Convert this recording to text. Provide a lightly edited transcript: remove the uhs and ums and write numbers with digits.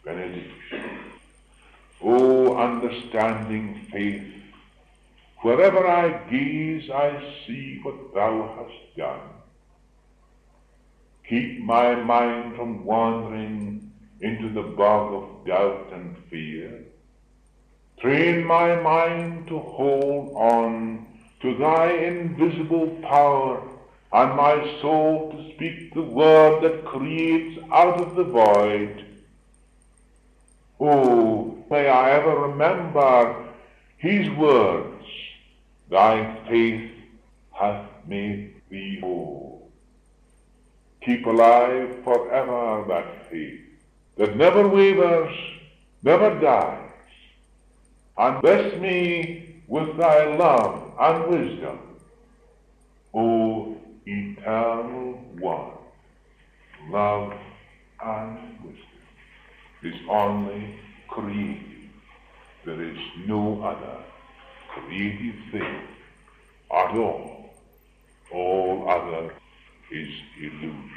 benediction. O understanding faith, wherever I gaze, I see what thou hast done. Keep my mind from wandering into the bog of doubt and fear. Train my mind to hold on to thy invisible power, and my soul to speak the word that creates out of the void. Oh, may I ever remember his words, thy faith hath made thee whole. Keep alive forever that faith that never wavers, never dies, and bless me with thy love and wisdom, O eternal one. Love and wisdom is only creative. There is no other creative thing at all. All other is illusion.